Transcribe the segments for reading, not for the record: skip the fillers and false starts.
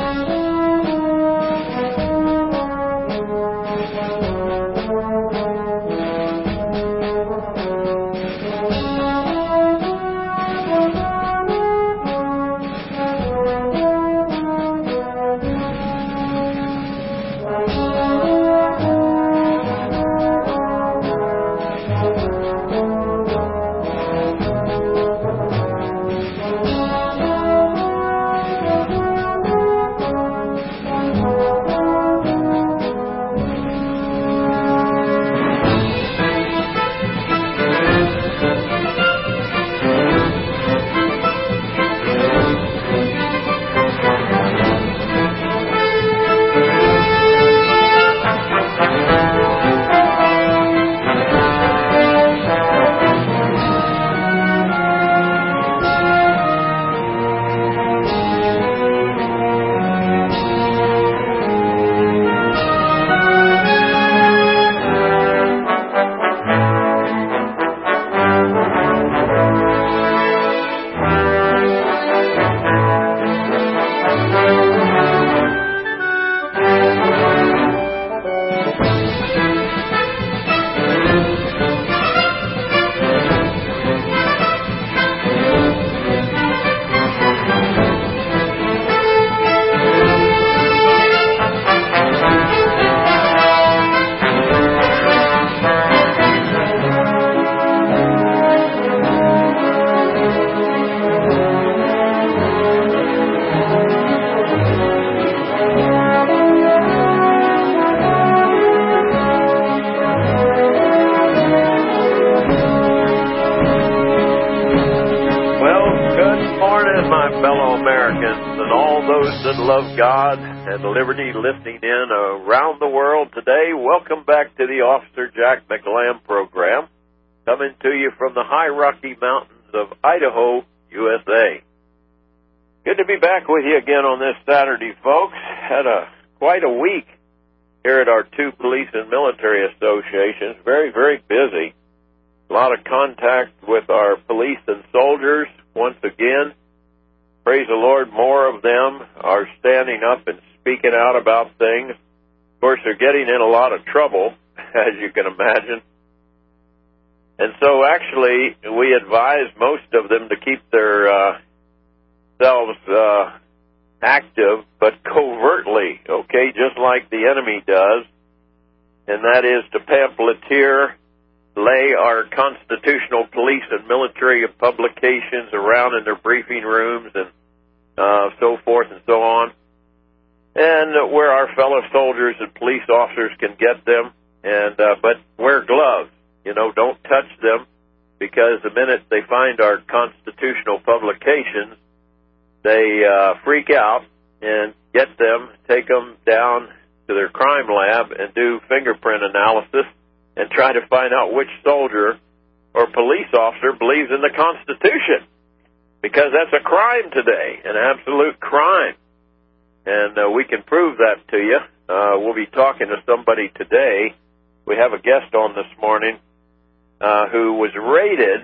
God and liberty listening in around the world today. Welcome back to the Officer Jack McLam program, coming to you from the high Rocky Mountains of Idaho, USA. Good to be back with you again on this Saturday, folks. Had quite a week here at our two police and military associations. Very, very busy. A lot of contact with our police and soldiers once again. Praise the Lord, more of them are standing up and speaking out about things. Of course, they're getting in a lot of trouble, as you can imagine. And so actually, we advise most of them to keep their selves active, but covertly, okay, just like the enemy does. And that is to pamphleteer, lay our constitutional police and military publications around in their briefing rooms and so forth and so on, and where our fellow soldiers and police officers can get them, and but wear gloves. You know, don't touch them, because the minute they find our constitutional publications, they freak out and get them, take them down to their crime lab and do fingerprint analysis and try to find out which soldier or police officer believes in the Constitution. Because that's a crime today, an absolute crime. And we can prove that to you. We'll be talking to somebody today. We have a guest on this morning who was raided.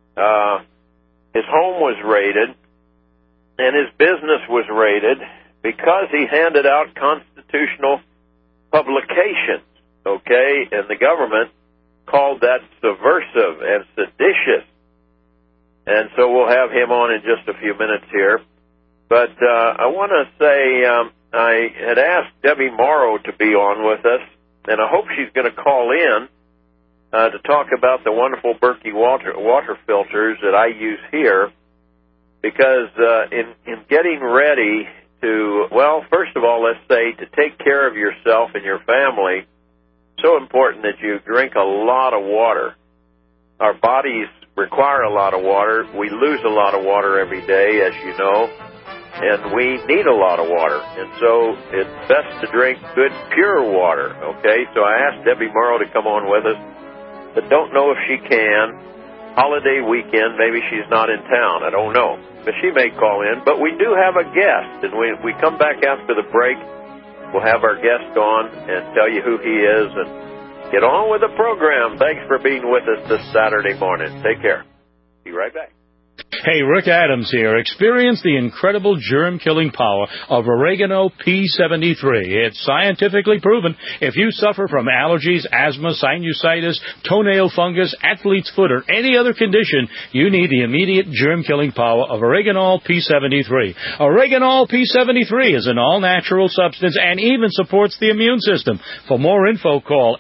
His home was raided, and his business was raided because he handed out constitutional publications, okay? And the government called that subversive and seditious. And so we'll have him on in just a few minutes here. But I want to say I had asked Debbie Morrow to be on with us, and I hope she's going to call in to talk about the wonderful Berkey water filters that I use here, because in getting ready to, well, first of all, let's say to take care of yourself and your family, so important that you drink a lot of water. Our bodies require a lot of water. We lose a lot of water every day, as you know, and we need a lot of water. And so it's best to drink good, pure water, okay? So I asked Debbie Morrow to come on with us, but don't know if she can. Holiday weekend, maybe she's not in town. I don't know. But she may call in. But we do have a guest, and we come back after the break. We'll have our guest on and tell you who he is and get on with the program. Thanks for being with us this Saturday morning. Take care. Be right back. Hey, Rick Adams here. Experience the incredible germ-killing power of Oregano P73. It's scientifically proven if you suffer from allergies, asthma, sinusitis, toenail fungus, athlete's foot, or any other condition, you need the immediate germ-killing power of Oreganol P73. Oreganol P73 is an all-natural substance and even supports the immune system. For more info, call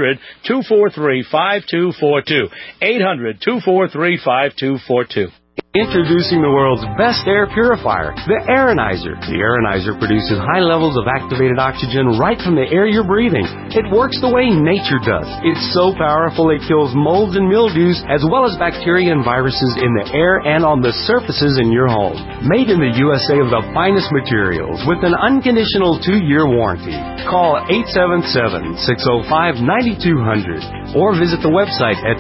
800-243-5242. 800-243-5242. Introducing the world's best air purifier, the Aeronizer. The Aeronizer produces high levels of activated oxygen right from the air you're breathing. It works the way nature does. It's so powerful it kills molds and mildews as well as bacteria and viruses in the air and on the surfaces in your home. Made in the USA of the finest materials with an unconditional 2-year warranty. Call 877-605-9200 or visit the website at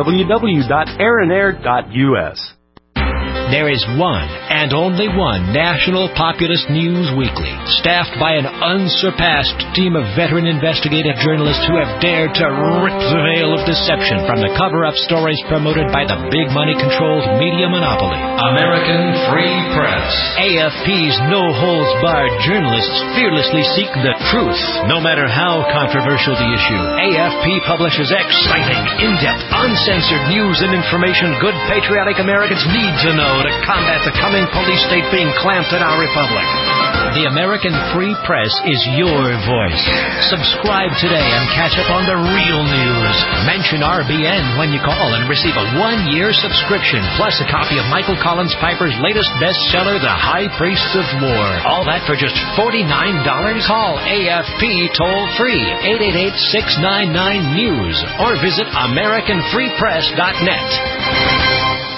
www.aeronair.us. There is one and only one national populist news weekly, staffed by an unsurpassed team of veteran investigative journalists who have dared to rip the veil of deception from the cover-up stories promoted by the big money-controlled media monopoly. American Free Press. AFP's no-holds-barred journalists fearlessly seek the truth, no matter how controversial the issue. AFP publishes exciting, in-depth, uncensored news and information good patriotic Americans need to know to combat the coming police state being clamped in our republic. The American Free Press is your voice. Subscribe today and catch up on the real news. Mention RBN when you call and receive a 1-year subscription, plus a copy of Michael Collins Piper's latest bestseller, The High Priests of War. All that for just $49. Call AFP toll-free, 888-699-NEWS, or visit AmericanFreePress.net.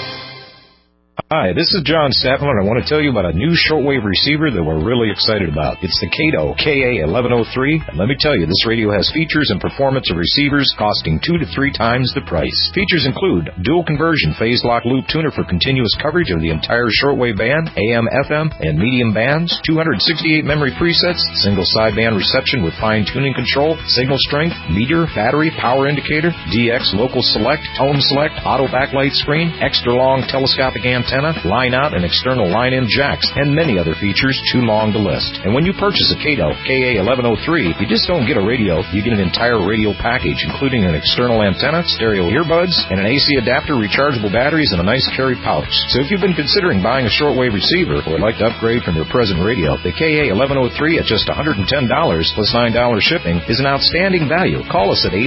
Hi, this is John Stafford, and I want to tell you about a new shortwave receiver that we're really excited about. It's the Kato KA1103, and let me tell you, this radio has features and performance of receivers costing 2 to 3 times the price. Features include dual conversion phase lock loop tuner for continuous coverage of the entire shortwave band, AM, FM, and medium bands, 268 memory presets, single sideband reception with fine-tuning control, signal strength, meter, battery, power indicator, DX local select, tone select, auto backlight screen, extra long telescopic antenna, line out and external line-in jacks, and many other features too long to list. And when you purchase a Kato KA1103, you just don't get a radio, you get an entire radio package, including an external antenna, stereo earbuds, and an AC adapter, rechargeable batteries, and a nice carry pouch. So if you've been considering buying a shortwave receiver or would like to upgrade from your present radio, the KA1103 at just $110 plus $9 shipping is an outstanding value. Call us at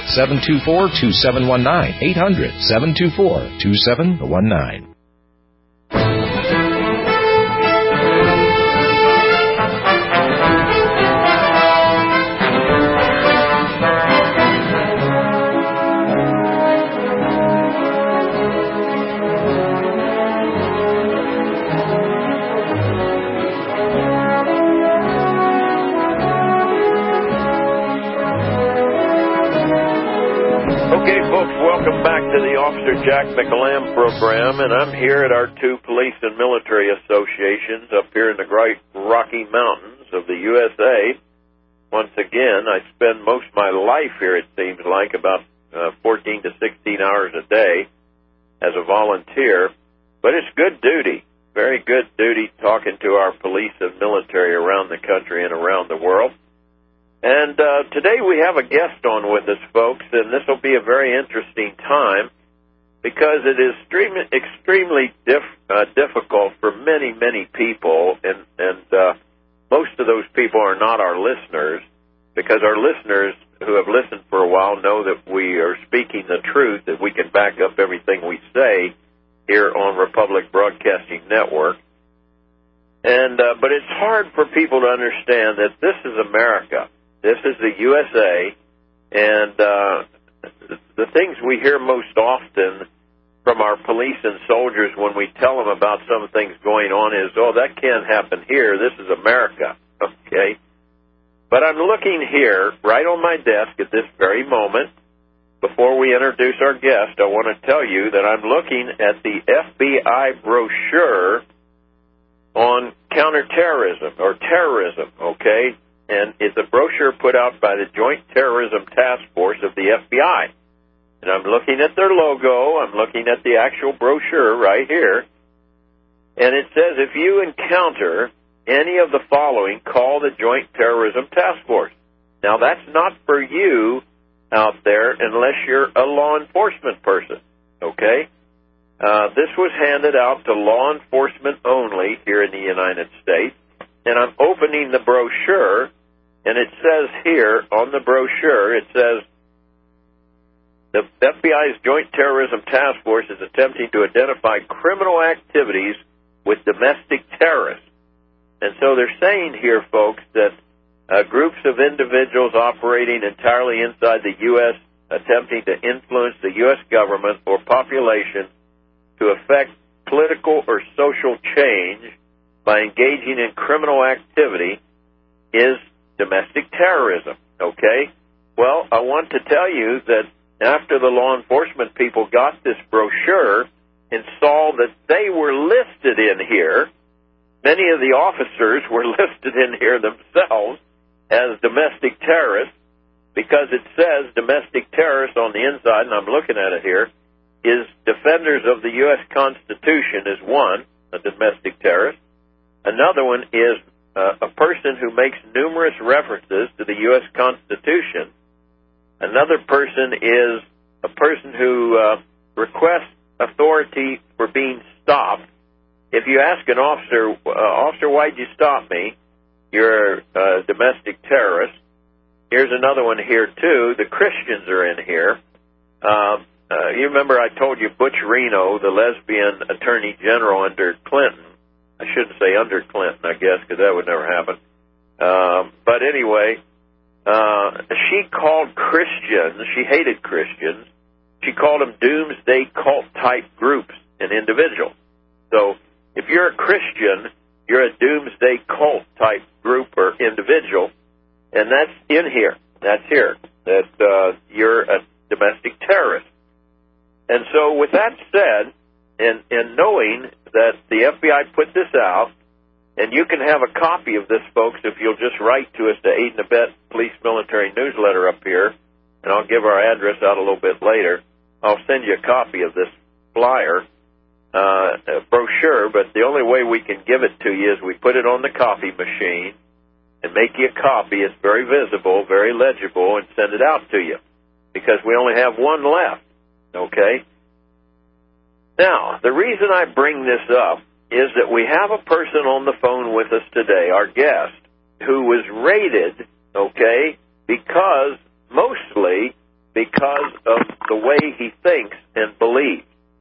800-724-2719. 800-724-2719. Okay, folks, welcome back to the Officer Jack McAlam program, and I'm here at our 2 police and military associations up here in the Great Rocky Mountains of the USA. Once again, I spend most of my life here, it seems like, about 14 to 16 hours a day as a volunteer, but it's good duty, very good duty talking to our police and military around the country and around the world. And today we have a guest on with us, folks, and this will be a very interesting time because it is extremely difficult for many, many people, and most of those people are not our listeners, because our listeners who have listened for a while know that we are speaking the truth, that we can back up everything we say here on Republic Broadcasting Network. And but it's hard for people to understand that this is America. This is the USA, and the things we hear most often from our police and soldiers when we tell them about some things going on is, oh, that can't happen here. This is America, okay? But I'm looking here, right on my desk at this very moment. Before we introduce our guest, I want to tell you that I'm looking at the FBI brochure on counterterrorism, or terrorism, okay? And it's a brochure put out by the Joint Terrorism Task Force of the FBI. And I'm looking at their logo. I'm looking at the actual brochure right here. And it says, if you encounter any of the following, call the Joint Terrorism Task Force. Now, that's not for you out there unless you're a law enforcement person, okay? This was handed out to law enforcement only here in the United States. And I'm opening the brochure, and it says here on the brochure, it says, the FBI's Joint Terrorism Task Force is attempting to identify criminal activities with domestic terrorists. And so they're saying here, folks, that groups of individuals operating entirely inside the U.S. attempting to influence the U.S. government or population to affect political or social change by engaging in criminal activity is domestic terrorism, okay? Well, I want to tell you that after the law enforcement people got this brochure and saw that they were listed in here, many of the officers were listed in here themselves as domestic terrorists because it says domestic terrorists on the inside, and I'm looking at it here, is defenders of the U.S. Constitution is one, a domestic terrorist. Another one is a person who makes numerous references to the U.S. Constitution. Another person is a person who requests authority for being stopped. If you ask an officer, officer, why'd you stop me? You're a domestic terrorist. Here's another one here, too. The Christians are in here. You remember I told you Butch Reno, the lesbian attorney general under Clinton. I shouldn't say under Clinton, I guess, because that would never happen. But anyway, she called Christians, she hated Christians, she called them doomsday cult-type groups and individuals. So if you're a Christian, you're a doomsday cult-type group or individual, and that's in here. That's here, that you're a domestic terrorist. And so with that said, and knowing that the FBI put this out, and you can have a copy of this, folks, if you'll just write to us, to Aid and Abet Police Military Newsletter up here, and I'll give our address out a little bit later. I'll send you a copy of this flyer, brochure, but the only way we can give it to you is we put it on the copy machine and make you a copy. It's very visible, very legible, and send it out to you because we only have one left, okay? Now, the reason I bring this up is that we have a person on the phone with us today, our guest, who was raided, okay, mostly because of the way he thinks and believes.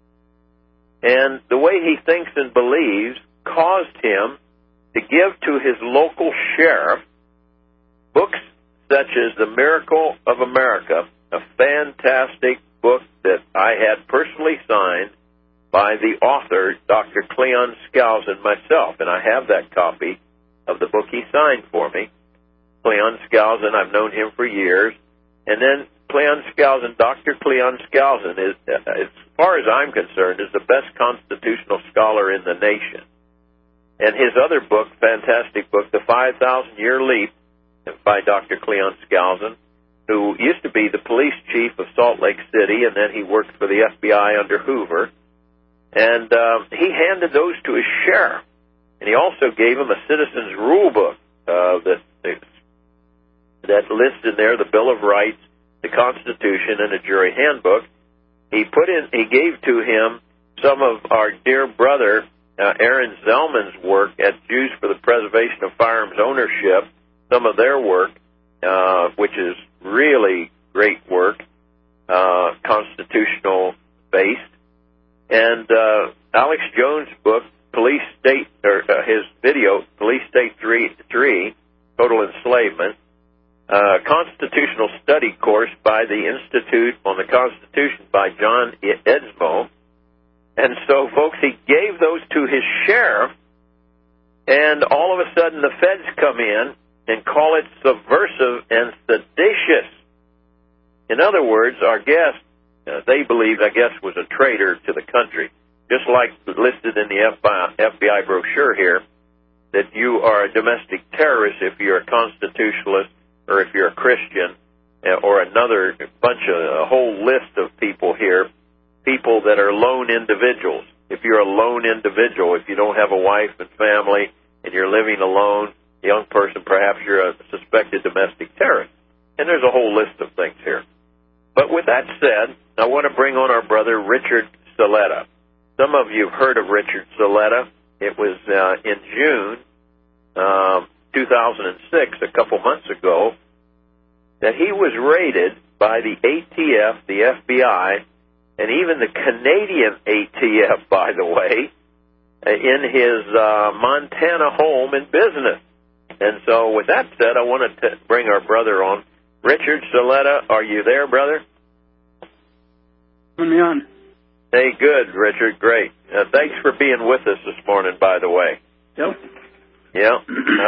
And the way he thinks and believes caused him to give to his local sheriff books such as The Miracle of America, a fantastic book that I had personally signed by the author, Dr. Cleon Skousen, myself, and I have that copy of the book he signed for me. Cleon Skousen, I've known him for years, and then Cleon Skousen, Dr. Cleon Skousen, is, as far as I'm concerned, is the best constitutional scholar in the nation. And his other book, fantastic book, The 5,000-Year Leap, by Dr. Cleon Skousen, who used to be the police chief of Salt Lake City, and then he worked for the FBI under Hoover. And he handed those to his sheriff. And he also gave him a citizen's rule book that lists in there the Bill of Rights, the Constitution, and a jury handbook. He gave to him some of our dear brother Aaron Zellman's work at Jews for the Preservation of Firearms Ownership, some of their work, which is really great work, constitutional based. And Alex Jones' book, his video, Police State 3, Total Enslavement, constitutional study course by the Institute on the Constitution by John Edsmo. And so, folks, he gave those to his sheriff, and all of a sudden the feds come in and call it subversive and seditious. In other words, our guest, they believe, I guess, was a traitor to the country. Just like listed in the FBI brochure here, that you are a domestic terrorist if you're a constitutionalist or if you're a Christian, or another bunch of a whole list of people here, people that are lone individuals. If you're a lone individual, if you don't have a wife and family and you're living alone, young person, perhaps you're a suspected domestic terrorist. And there's a whole list of things here. But with that said, I want to bring on our brother Richard Saletta. Some of you have heard of Richard Saletta. It was in June 2006, a couple months ago, that he was raided by the ATF, the FBI, and even the Canadian ATF, by the way, in his Montana home and business. And so with that said, I wanted to bring our brother on. Richard Saletta, are you there, brother? Put me on. Hey, good, Richard, great. Thanks for being with us this morning, by the way. Yep. Yeah.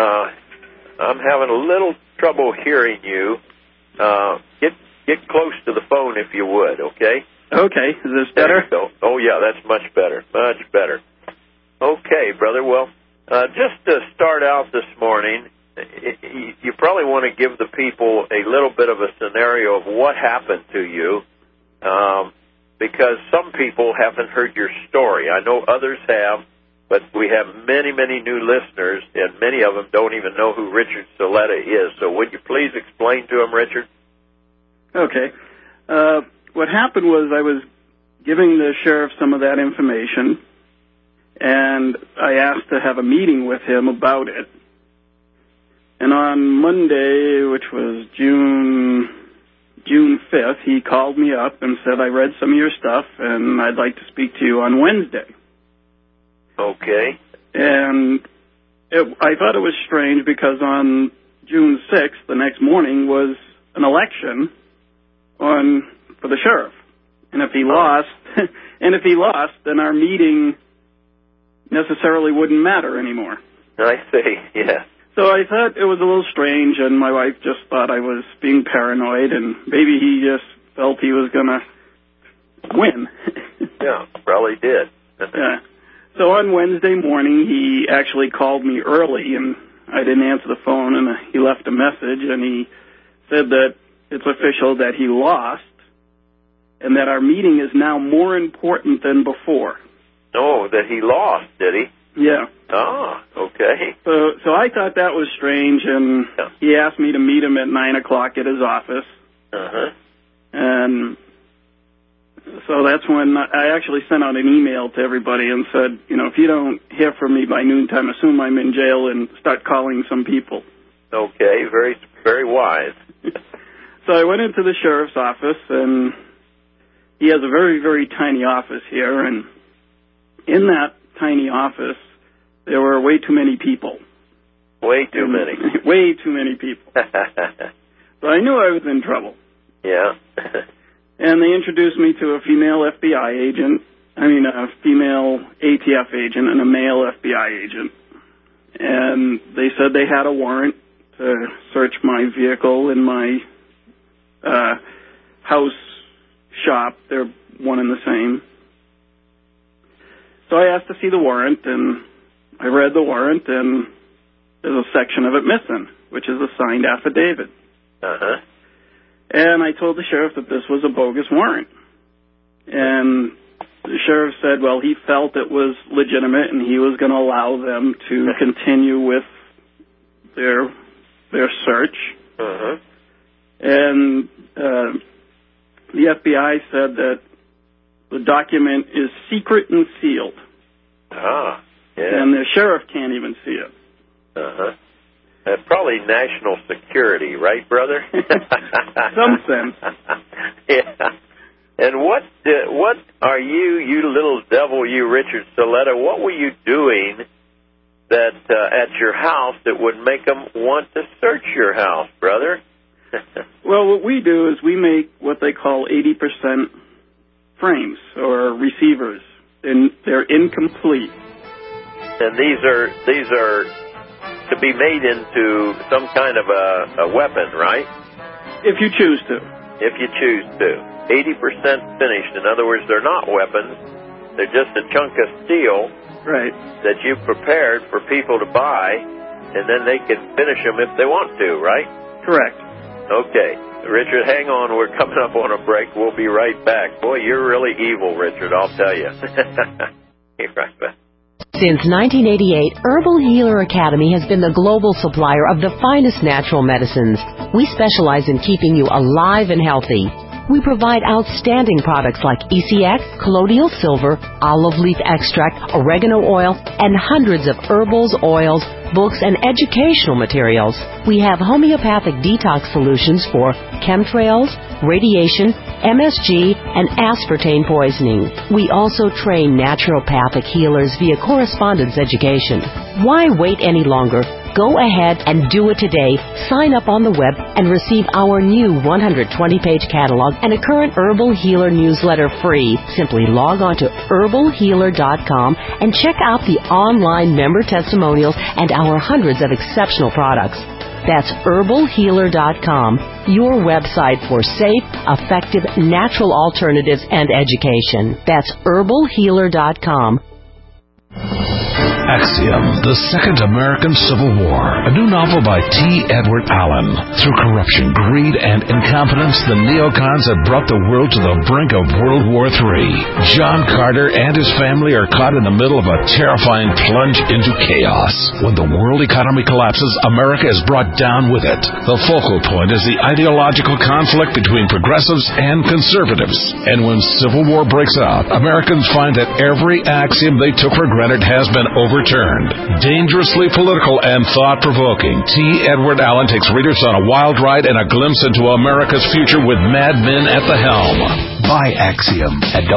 I'm having a little trouble hearing you. Get close to the phone if you would, okay? Okay. Is this better? Oh, yeah, that's much better. Much better. Okay, brother. Well, just to start out this morning, you probably want to give the people a little bit of a scenario of what happened to you, because some people haven't heard your story. I know others have, but we have many, many new listeners, and many of them don't even know who Richard Saletta is. So would you please explain to them, Richard? Okay. What happened was I was giving the sheriff some of that information, and I asked to have a meeting with him about it. And on Monday, which was June 5th, he called me up and said, I read some of your stuff, and I'd like to speak to you on Wednesday. Okay. And I thought it was strange because on June 6th, the next morning, was an election for the sheriff. And if he lost, then our meeting necessarily wouldn't matter anymore. I see, yeah. So I thought it was a little strange, and my wife just thought I was being paranoid, and maybe he just felt he was going to win. Yeah, probably did. Yeah. So on Wednesday morning, he actually called me early, and I didn't answer the phone, and he left a message, and he said that it's official that he lost, and that our meeting is now more important than before. Oh, that he lost, did he? Yeah. Ah, okay. So I thought that was strange, and he asked me to meet him at 9 o'clock at his office. Uh-huh. And so that's when I actually sent out an email to everybody and said, if you don't hear from me by noontime, assume I'm in jail and start calling some people. Okay, very, very wise. So I went into the sheriff's office, and he has a very, very tiny office here, and in that tiny office, there were way too many people. Way too many. Way too many people. So I knew I was in trouble. Yeah. And they introduced me to a female FBI agent, a female ATF agent and a male FBI agent. And they said they had a warrant to search my vehicle in my house shop. They're one and the same. So I asked to see the warrant, and I read the warrant, and there's a section of it missing, which is a signed affidavit. Uh-huh. And I told the sheriff that this was a bogus warrant. And the sheriff said, well, he felt it was legitimate, and he was going to allow them to continue with their search. Uh-huh. And the FBI said that the document is secret and sealed. Ah, yeah. And the sheriff can't even see it. Uh-huh. Probably national security, right, brother? Some sense. Yeah. And what are you little devil, you Richard Saletta, what were you doing that at your house that would make them want to search your house, brother? Well, what we do is we make what they call 80% frames or receivers, and they're incomplete. And these are to be made into some kind of a weapon, right? If you choose to. If you choose to. 80% finished. In other words, they're not weapons. They're just a chunk of steel, right, that you've prepared for people to buy, and then they can finish them if they want to, right? Correct. Okay. Richard, hang on. We're coming up on a break. We'll be right back. Boy, you're really evil, Richard, I'll tell you. Be right back. Since 1988, Herbal Healer Academy has been the global supplier of the finest natural medicines. We specialize in keeping you alive and healthy. We provide outstanding products like ECX, colloidal silver, olive leaf extract, oregano oil, and hundreds of herbals, oils, books, and educational materials. We have homeopathic detox solutions for chemtrails, radiation, MSG, and aspartame poisoning. We also train naturopathic healers via correspondence education. Why wait any longer? Go ahead and do it today. Sign up on the web and receive our new 120-page catalog and a current Herbal Healer newsletter free. Simply log on to herbalhealer.com and check out the online member testimonials and our hundreds of exceptional products. That's herbalhealer.com, your website for safe, effective, natural alternatives and education. That's herbalhealer.com. Axiom, The Second American Civil War, a new novel by T. Edward Allen. Through corruption, greed, and incompetence, the neocons have brought the world to the brink of World War III. John Carter and his family are caught in the middle of a terrifying plunge into chaos. When the world economy collapses, America is brought down with it. The focal point is the ideological conflict between progressives and conservatives. And when civil war breaks out, Americans find that every axiom they took for granted has been overturned. Dangerously political and thought-provoking, T. Edward Allen takes readers on a wild ride and a glimpse into America's future with mad men at the helm. Buy Axiom at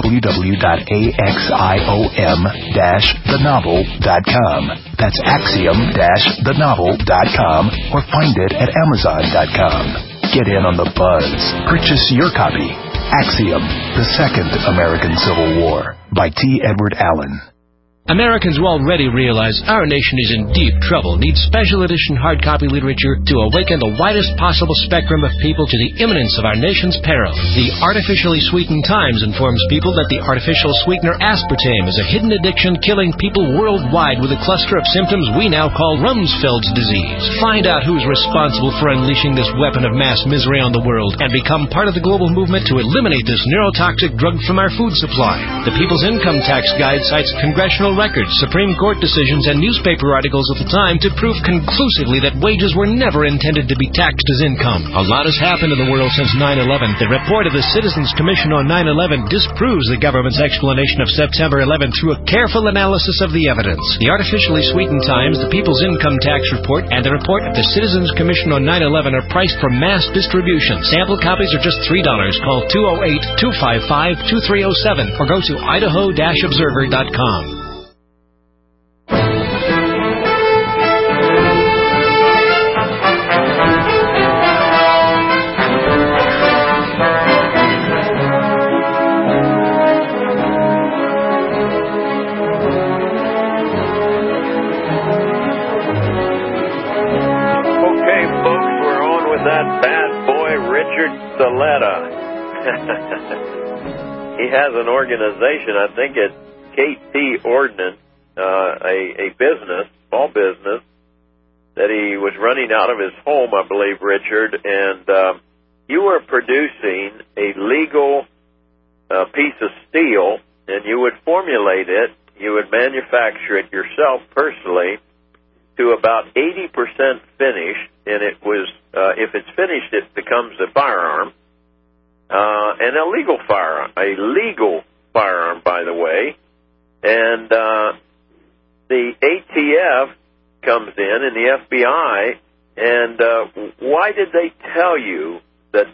www.axiom-thenovel.com. That's axiom-thenovel.com or find it at amazon.com. Get in on the buzz. Purchase your copy. Axiom, The Second American Civil War by T. Edward Allen. Americans will already realize our nation is in deep trouble, needs special edition hard copy literature to awaken the widest possible spectrum of people to the imminence of our nation's peril. The Artificially Sweetened Times informs people that the artificial sweetener aspartame is a hidden addiction killing people worldwide with a cluster of symptoms we now call Rumsfeld's disease. Find out who's responsible for unleashing this weapon of mass misery on the world and become part of the global movement to eliminate this neurotoxic drug from our food supply. The People's Income Tax Guide cites congressional records, Supreme Court decisions, and newspaper articles of the time to prove conclusively that wages were never intended to be taxed as income. A lot has happened in the world since 9/11. The report of the Citizens Commission on 9/11 disproves the government's explanation of September 11 through a careful analysis of the evidence. The Artificially Sweetened Times, the People's Income Tax Report, and the report of the Citizens Commission on 9/11 are priced for mass distribution. Sample copies are just $3. Call 208-255-2307 or go to idaho-observer.com. He has an organization, I think it's KT Ordnance, a business, small business, that he was running out of his home, I believe, Richard, and you were producing a legal piece of steel, and you would formulate it, you would manufacture it yourself personally to about 80% finished, and it was, if it's finished, it becomes a firearm. And a legal firearm, by the way. And the ATF comes in and the FBI, and why did they tell you that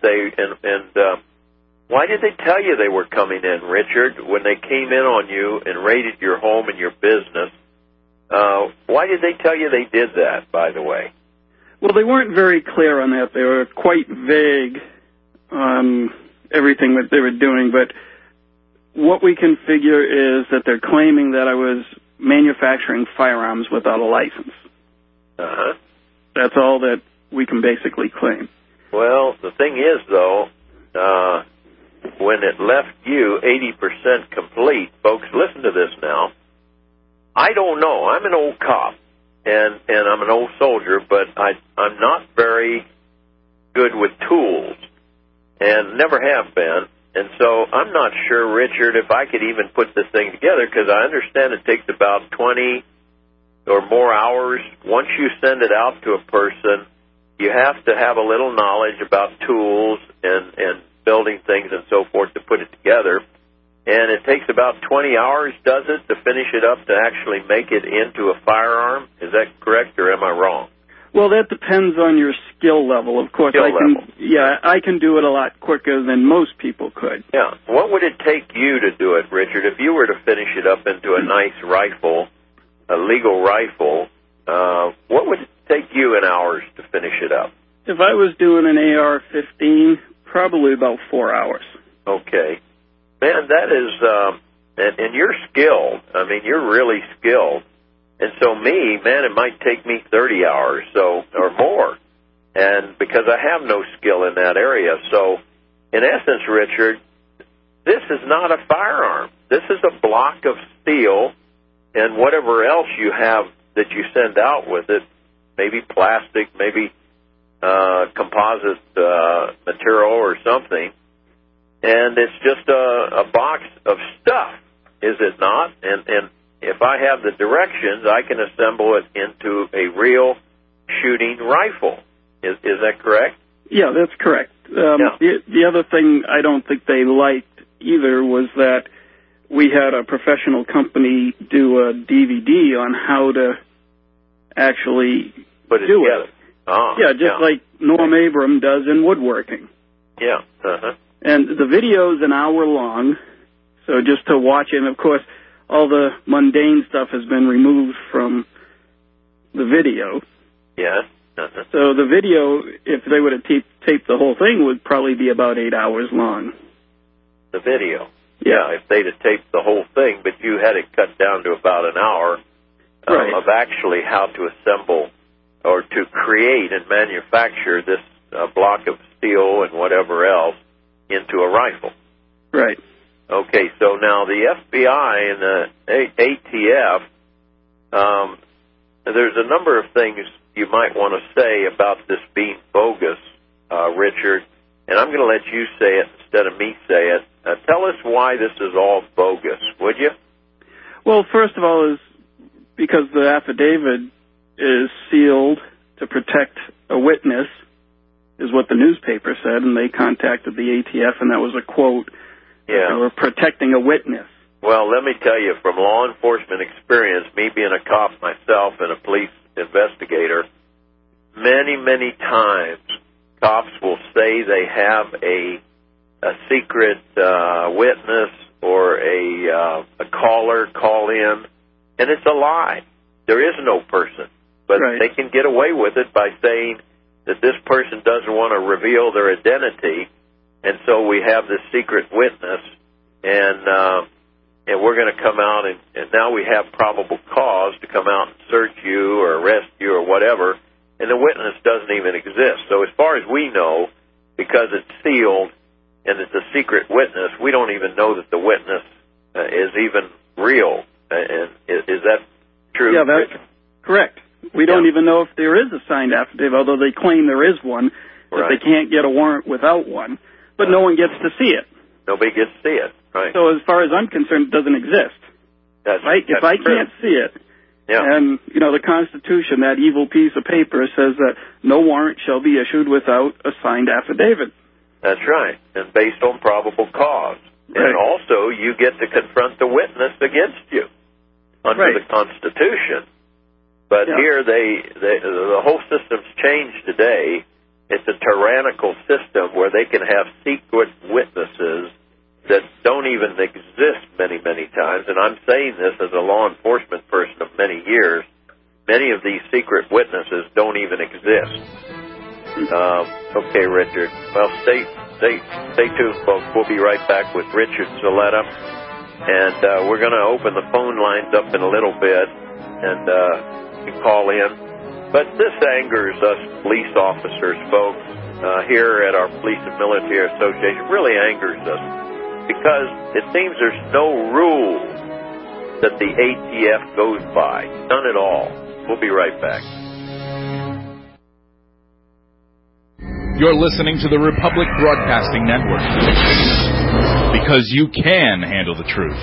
why did they tell you they were coming in, Richard, when they came in on you and raided your home and your business? Why did they tell you they did that, by the way? Well, they weren't very clear on that. They were quite vague on everything that they were doing, but what we can figure is that they're claiming that I was manufacturing firearms without a license. Uh-huh. That's all that we can basically claim. Well, the thing is, though, when it left you 80% complete, folks, listen to this now. I don't know. I'm an old cop, and I'm an old soldier, but I'm not very good with tools, and never have been. And so I'm not sure, Richard, if I could even put this thing together, because I understand it takes about 20 or more hours. Once you send it out to a person, you have to have a little knowledge about tools and building things and so forth to put it together. And it takes about 20 hours, does it, to finish it up to actually make it into a firearm? Is that correct, or am I wrong? Well, that depends on your skill level. Of course, I can do it a lot quicker than most people could. Yeah. What would it take you to do it, Richard, if you were to finish it up into a nice rifle, a legal rifle? What would it take you in hours to finish it up? If I was doing an AR-15, probably about 4 hours. Okay. Man, that is, and you're skilled. I mean, you're really skilled. And so it might take me 30 hours or more, and because I have no skill in that area. So, in essence, Richard, this is not a firearm. This is a block of steel and whatever else you have that you send out with it, maybe plastic, maybe composite material or something, and it's just a box of stuff, is it not? And if I have the directions, I can assemble it into a real shooting rifle. Is that correct? Yeah, that's correct. The other thing I don't think they liked either was that we had a professional company do a DVD on how to actually put it do together. It. Like Norm Abram does in woodworking. Yeah. Uh-huh. And the video's an hour long, so just to watch it, and of course, all the mundane stuff has been removed from the video. Yes. Uh-huh. So the video, if they would have taped the whole thing, would probably be about 8 hours long. The video? Yeah, if they'd have taped the whole thing, but you had it cut down to about an hour of actually how to assemble or to create and manufacture this block of steel and whatever else into a rifle. Right. Okay, so now the FBI and the ATF, there's a number of things you might want to say about this being bogus, Richard, and I'm going to let you say it instead of me say it. Tell us why this is all bogus, would you? Well, first of all, is because the affidavit is sealed to protect a witness, is what the newspaper said, and they contacted the ATF, and that was a quote. Yeah. They were protecting a witness. Well, let me tell you, from law enforcement experience, me being a cop myself and a police investigator, many, many times cops will say they have a secret witness or a caller call in, and it's a lie. There is no person. But they can get away with it by saying that this person doesn't want to reveal their identity, and so we have this secret witness, and we're going to come out, and now we have probable cause to come out and search you or arrest you or whatever, and the witness doesn't even exist. So as far as we know, because it's sealed and it's a secret witness, we don't even know that the witness is even real. And is that true? Yeah, that's correct. We don't even know if there is a signed affidavit, although they claim there is one, that they can't get a warrant without one, but no one gets to see it. Nobody gets to see it, right. So as far as I'm concerned, it doesn't exist. That's if I can't see it, and, the Constitution, that evil piece of paper, says that no warrant shall be issued without a signed affidavit. That's right, and based on probable cause. Right. And also, you get to confront the witness against you under the Constitution. But here, the whole system's changed today. It's a tyrannical system where they can have secret witnesses that don't even exist many, many times. And I'm saying this as a law enforcement person of many years. Many of these secret witnesses don't even exist. Okay, Richard. Well, stay tuned, folks. We'll be right back with Richard Zaletta. And we're going to open the phone lines up in a little bit. And you can call in. But this angers us police officers, folks, here at our Police and Military Association. It really angers us because it seems there's no rule that the ATF goes by. None at all. We'll be right back. You're listening to the Republic Broadcasting Network. Because you can handle the truth.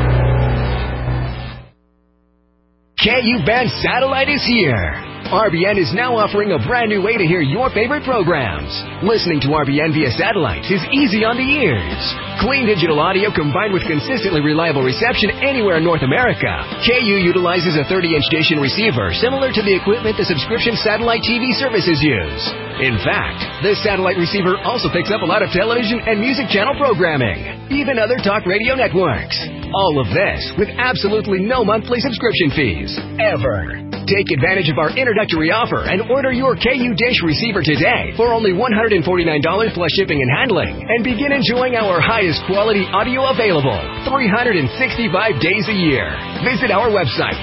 KU Band Satellite is here. RBN is now offering a brand new way to hear your favorite programs. Listening to RBN via satellite is easy on the ears. Clean digital audio combined with consistently reliable reception anywhere in North America. KU utilizes a 30-inch dish and receiver similar to the equipment the subscription satellite TV services use. In fact, this satellite receiver also picks up a lot of television and music channel programming, even other talk radio networks. All of this with absolutely no monthly subscription fees, ever. Take advantage of our introductory offer and order your KU Dish receiver today for only $149 plus shipping and handling, and begin enjoying our highest quality audio available 365 days a year. Visit our website,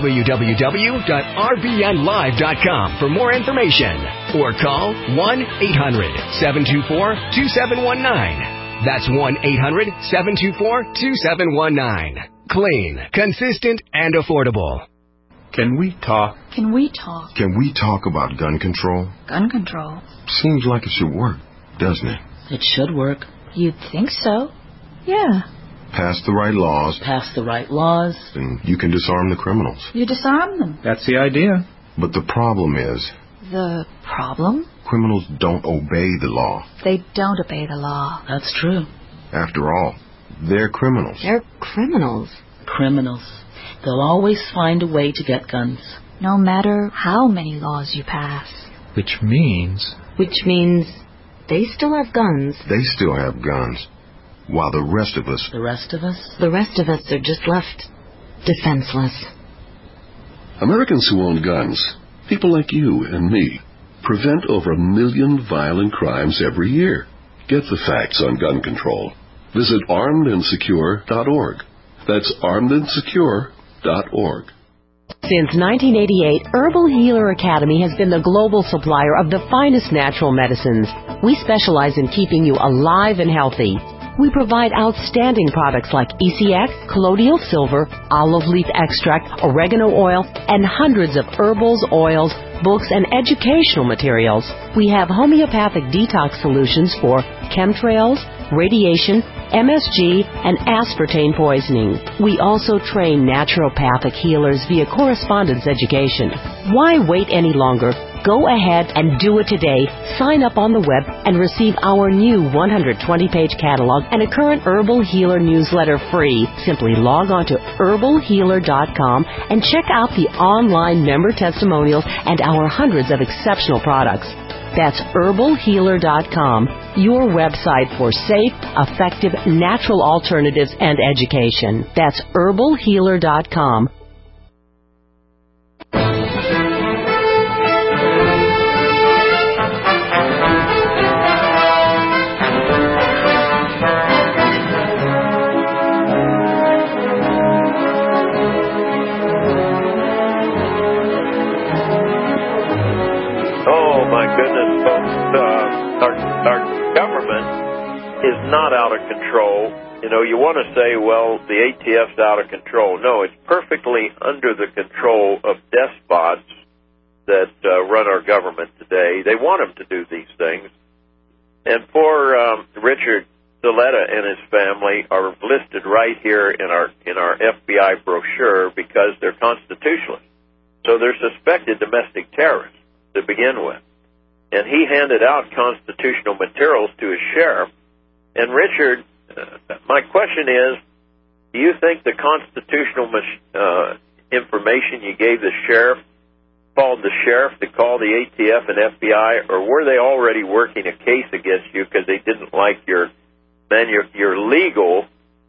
www.rbnlive.com, for more information, or call 1-800-724-2719. That's 1-800-724-2719. Clean, consistent, and affordable. Can we talk? Can we talk? Can we talk about gun control? Gun control? Seems like it should work, doesn't it? It should work. You'd think so. Yeah. Pass the right laws. Pass the right laws. And you can disarm the criminals. You disarm them. That's the idea. But the problem is... The problem? Criminals don't obey the law. They don't obey the law. That's true. After all, they're criminals. They're criminals. Criminals. They'll always find a way to get guns. No matter how many laws you pass. Which means they still have guns. They still have guns. While the rest of us... The rest of us? The rest of us are just left defenseless. Americans who own guns, people like you and me, prevent over 1 million violent crimes every year. Get the facts on gun control. Visit armedandsecure.org. That's armedandsecure.org. Since 1988, Herbal Healer Academy has been the global supplier of the finest natural medicines. We specialize in keeping you alive and healthy. We provide outstanding products like ECX, colloidal silver, olive leaf extract, oregano oil, and hundreds of herbals, oils, books, and educational materials. We have homeopathic detox solutions for chemtrails, radiation, MSG, and aspartame poisoning. We also train naturopathic healers via correspondence education. Why wait any longer? Go ahead and do it today. Sign up on the web and receive our new 120-page catalog and a current Herbal Healer newsletter free. Simply log on to herbalhealer.com and check out the online member testimonials and our hundreds of exceptional products. That's herbalhealer.com, your website for safe, effective, natural alternatives and education. That's herbalhealer.com. Our government is not out of control. You know, you want to say, well, the ATF's out of control. No, it's perfectly under the control of despots that run our government today. They want them to do these things. And poor Richard Zaletta and his family are listed right here in our FBI brochure because they're constitutionalists. So they're suspected domestic terrorists to begin with. And he handed out constitutional materials to his sheriff. And Richard, my question is, do you think the constitutional information you gave the sheriff called the sheriff to call the ATF and FBI, or were they already working a case against you because they didn't like your legal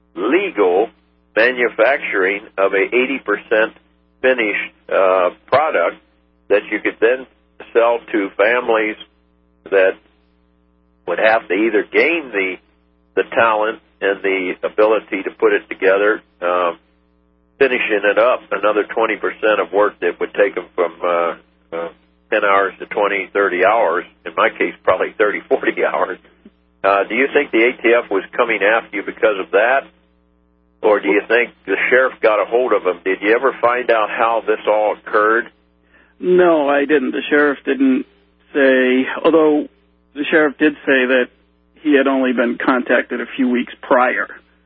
manufacturing of a 80% finished product that you could then sell to families that would have to either gain the talent and the ability to put it together, finishing it up, another 20% of work that would take them from 10 hours to 20, 30 hours, in my case probably 30, 40 hours. Do you think the ATF was coming after you because of that? Or do you think the sheriff got a hold of them? Did you ever find out how this all occurred? No, I didn't. The sheriff didn't say, although the sheriff did say that he had only been contacted a few weeks prior.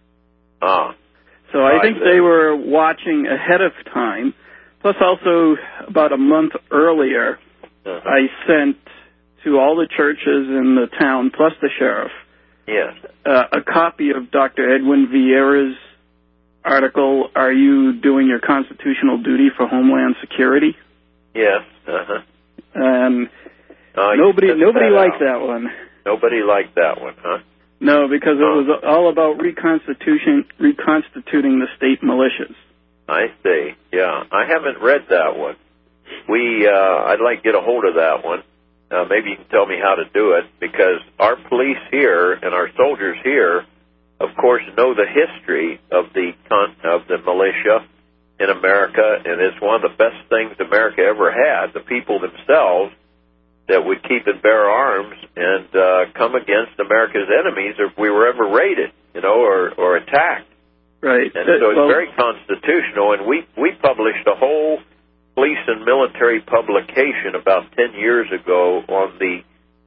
So I think they were watching ahead of time. Plus, also, about a month earlier, I sent to all the churches in the town, plus the sheriff, a copy of Dr. Edwin Vieira's article, Are You Doing Your Constitutional Duty for Homeland Security? Yes. And nobody liked that one. Nobody liked that one, huh? No, because it was all about reconstituting the state militias. I see. Yeah, I haven't read that one. I'd like to get a hold of that one. Maybe you can tell me how to do it, because our police here and our soldiers here, of course, know the history of the militia in America, and it's one of the best things America ever had. The people themselves that would keep and bear arms and come against America's enemies if we were ever raided, or attacked. Right. And so it's very constitutional, and we published a whole police and military publication about 10 years ago on the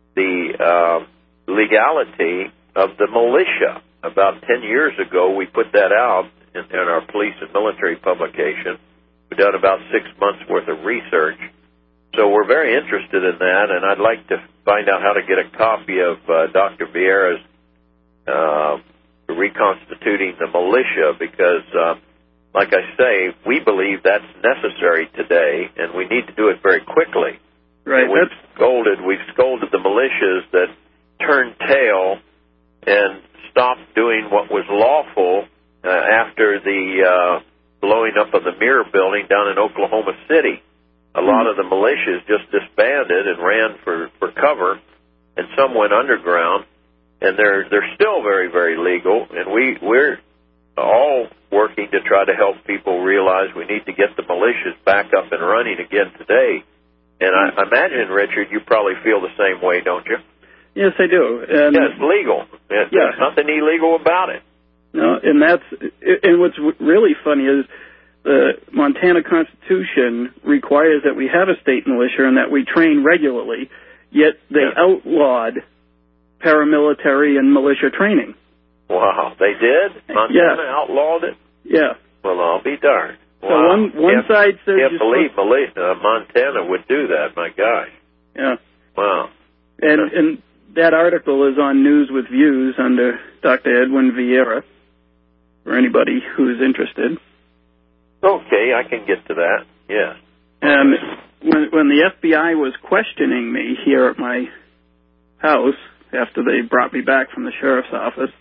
legality of the militia. About 10 years ago, we put that out in our police and military publication. We've done about 6 months' worth of research. So we're very interested in that, and I'd like to find out how to get a copy of Dr. Vieira's Reconstituting the Militia, because, like I say, we believe that's necessary today, and we need to do it very quickly. Right. We've scolded the militias that turned tail and stopped doing what was lawful after the blowing up of the Mirror Building down in Oklahoma City. A lot of the militias just disbanded and ran for cover, and some went underground, and they're still very, very legal, and we're all working to try to help people realize we need to get the militias back up and running again today. And I imagine, Richard, you probably feel the same way, don't you? Yes, I do. And it's legal. There's nothing illegal about it. No, and what's really funny is the Montana Constitution requires that we have a state militia and that we train regularly, yet they outlawed paramilitary and militia training. Wow, they did? Montana outlawed it? Yeah. Well, I'll be darned. Wow. So one side says... Can't believe Montana would do that, my gosh. Yeah. Wow. And that article is on News with Views under Dr. Edwin Vieira, for anybody who's interested. Okay, I can get to that, yeah. And when the FBI was questioning me here at my house, after they brought me back from the sheriff's office,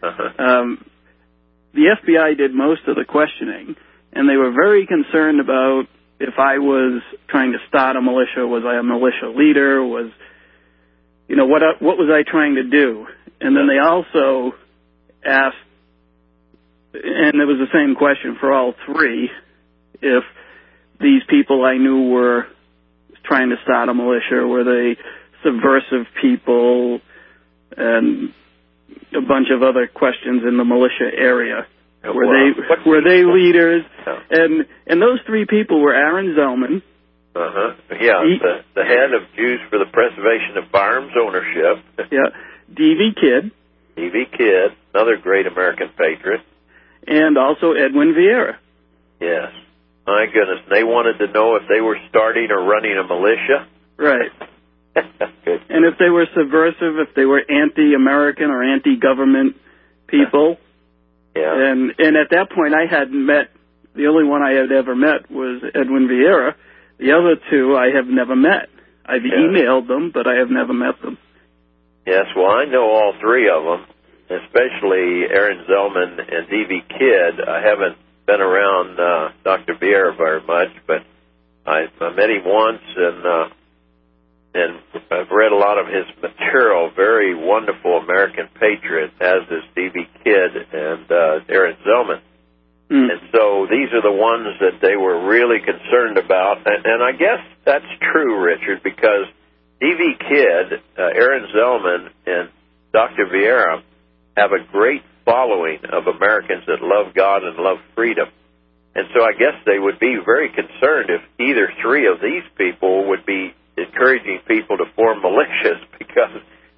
the FBI did most of the questioning, and they were very concerned about if I was trying to start a militia, was I a militia leader, what was I trying to do? And then they also asked, and it was the same question for all three, if these people I knew were trying to start a militia, were they subversive people, and a bunch of other questions in the militia area. Were they leaders? And those three people were Aaron Zellman. The head of Jews for the Preservation of Firearms Ownership. D.V. Kidd. D.V. Kidd, another great American patriot. And also Edwin Vieira. Yes. My goodness. They wanted to know if they were starting or running a militia. Right. And if they were subversive, if they were anti-American or anti-government people. Yeah. And at that point, I hadn't met, the only one I had ever met was Edwin Vieira. The other two I have never met. I've emailed them, but I have never met them. Yes, well, I know all three of them, especially Aaron Zellman and D.V. Kidd. I haven't been around Dr. Vieira very much, but I met him once, and I've read a lot of his material. Very wonderful American patriot, as is D.V. Kidd and Aaron Zellman. And so these are the ones that they were really concerned about. And I guess that's true, Richard, because D.V. Kidd, Aaron Zellman, and Dr. Vieira have a great following of Americans that love God and love freedom. And so I guess they would be very concerned if either three of these people would be encouraging people to form militias, because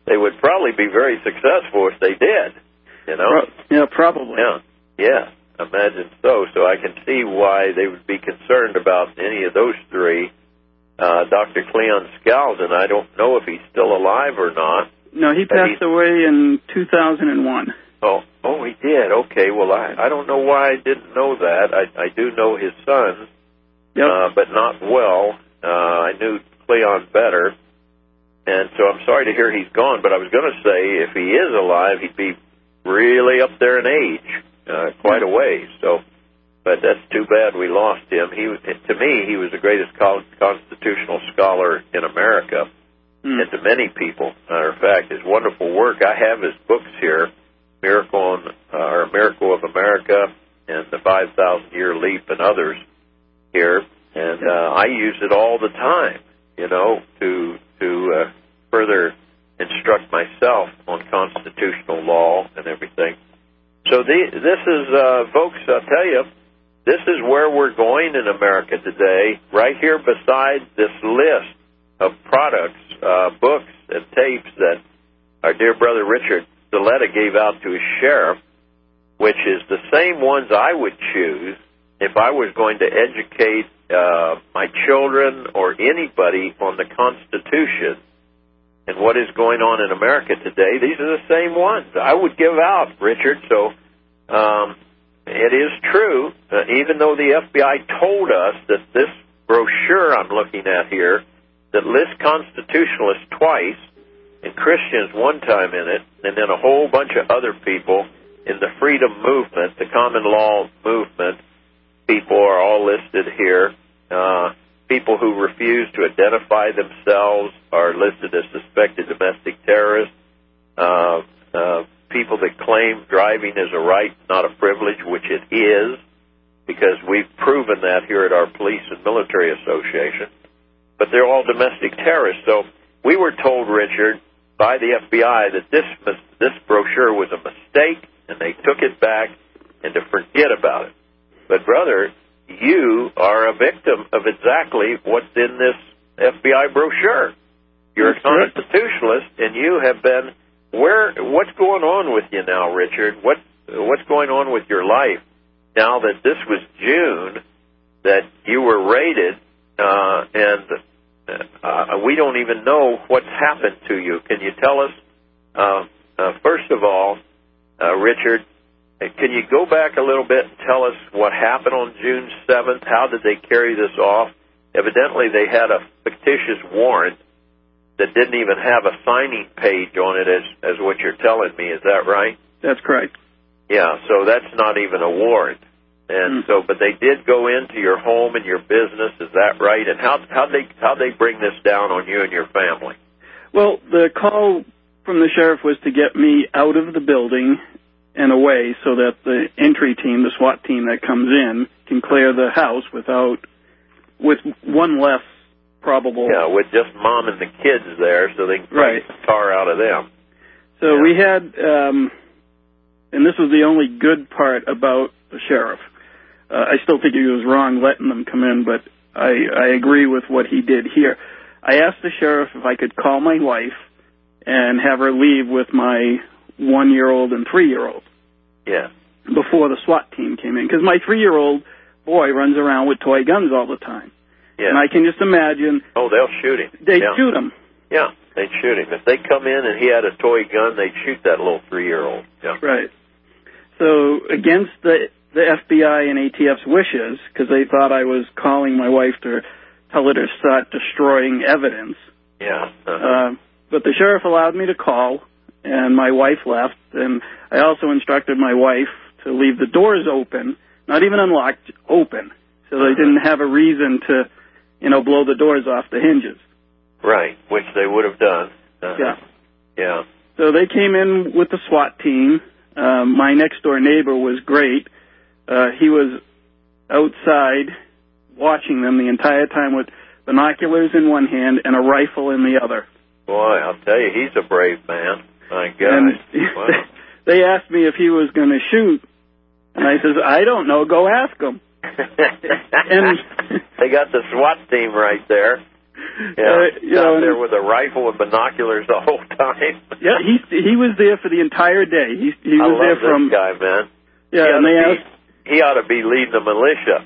they would probably be very successful if they did, you know? Yeah, probably. Yeah, imagine so. So I can see why they would be concerned about any of those three. Dr. Cleon Skousen, I don't know if he's still alive or not. No, he passed away in 2001. Oh, he did. Okay, well, I don't know why I didn't know that. I do know his sons, but not well. I knew Cleon better, and so I'm sorry to hear he's gone, but I was going to say if he is alive, he'd be really up there in age, quite a ways. So, but that's too bad we lost him. To me, he was the greatest constitutional scholar in America, and to many people. Matter of fact, his wonderful work, I have his books here, Miracle of America and the 5,000-Year Leap and others here, and I use it all the time, you know, to further instruct myself on constitutional law and everything. So this is, folks, I'll tell you, this is where we're going in America today, right here beside this list of products, books, and tapes that our dear brother Richard Zaletta gave out to his sheriff, which is the same ones I would choose if I was going to educate my children or anybody on the Constitution and what is going on in America today. These are the same ones I would give out, Richard. So it is true, even though the FBI told us that this brochure I'm looking at here that lists constitutionalists twice and Christians one time in it, and then a whole bunch of other people in the freedom movement, the common law movement, people are all listed here. People who refuse to identify themselves are listed as suspected domestic terrorists. People that claim driving is a right, not a privilege, which it is, because we've proven that here at our Police and Military Association. But they're all domestic terrorists. So we were told, Richard, by the FBI that this brochure was a mistake, and they took it back, and to forget about it. But, brother, you are a victim of exactly what's in this FBI brochure. You're a constitutionalist, and you have been what's going on with you now, Richard? What's going on with your life now that this was June, that you were raided, and we don't even know what's happened to you? Can you tell us, first of all, Richard, can you go back a little bit and tell us what happened on June 7th? How did they carry this off? Evidently, they had a fictitious warrant that didn't even have a signing page on it, as what you're telling me. Is that right? That's correct. Yeah, so that's not even a warrant. And so, but they did go into your home and your business. Is that right? And how they bring this down on you and your family? Well, the call from the sheriff was to get me out of the building and away so that the entry team, the SWAT team that comes in, can clear the house with one less probable. Yeah, with just mom and the kids there, so they can take the car out of them. So we had, and this was the only good part about the sheriff. I still think he was wrong letting them come in, but I agree with what he did here. I asked the sheriff if I could call my wife and have her leave with my 1-year-old and 3-year-old. Yeah. Before the SWAT team came in, because my 3-year-old boy runs around with toy guns all the time. Yeah. And I can just imagine. Oh, they'll shoot him. They'd shoot him. Yeah, they'd shoot him. If they come in and he had a toy gun, they'd shoot that little 3-year-old. Yeah. Right. So against the FBI and ATF's wishes, because they thought I was calling my wife to tell her to start destroying evidence. Yeah. But the sheriff allowed me to call, and my wife left. And I also instructed my wife to leave the doors open, not even unlocked, open, so they didn't have a reason to, blow the doors off the hinges. Right, which they would have done. Yeah. Yeah. So they came in with the SWAT team. My next-door neighbor was great. He was outside watching them the entire time with binoculars in one hand and a rifle in the other. Boy, I'll tell you, he's a brave man. My God. And wow. They asked me if he was going to shoot, and I says, I don't know, go ask him. And they got the SWAT team right there. Out there with a rifle and binoculars the whole time. Yeah, he was there for the entire day. He was there from. This guy, man. Yeah, and they asked. He ought to be leading the militia.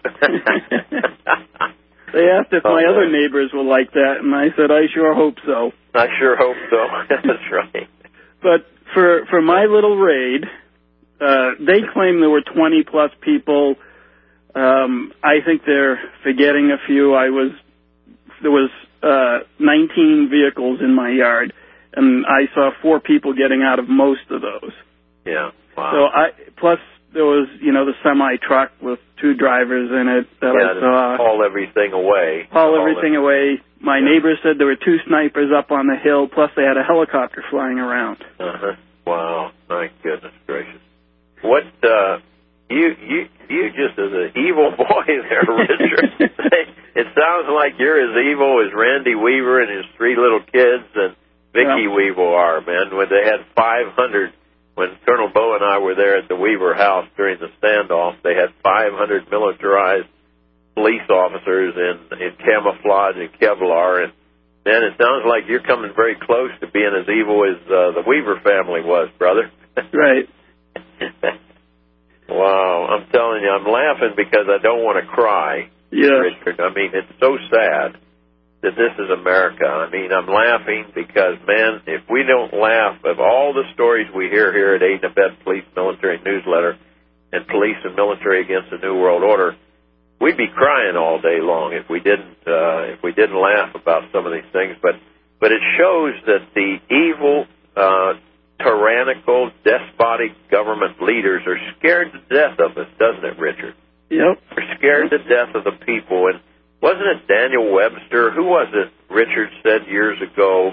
They asked if my other neighbors were like that, and I said, I sure hope so. I sure hope so. That's right. But for my little raid, they claim there were 20-plus people. I think they're forgetting a few. There was 19 vehicles in my yard, and I saw 4 people getting out of most of those. Yeah, wow. So plus there was, the semi-truck with 2 drivers in it that I saw. Haul everything away. Haul everything away. My neighbor said there were 2 snipers up on the hill, plus they had a helicopter flying around. Uh-huh. Wow. My goodness gracious. What, you just as an evil boy there, Richard. It sounds like you're as evil as Randy Weaver and his 3 little kids and Vicky Weaver are, man. When they had 500, when Colonel Bowe and I were there at the Weaver house during the standoff, they had 500 militarized police officers in camouflage and Kevlar. And, man, it sounds like you're coming very close to being as evil as the Weaver family was, brother. Right. Wow, I'm telling you, I'm laughing because I don't want to cry, Richard. I mean, it's so sad that this is America. I mean, I'm laughing because, man, if we don't laugh of all the stories we hear here at Aid and Abet Police Military Newsletter and Police and Military Against the New World Order, we'd be crying all day long if we didn't laugh about some of these things. But it shows that the evil, tyrannical, despotic government leaders are scared to death of us, doesn't it, Richard? Yep. They're scared to death of the people. And wasn't it Daniel Webster? Who was it, Richard said years ago,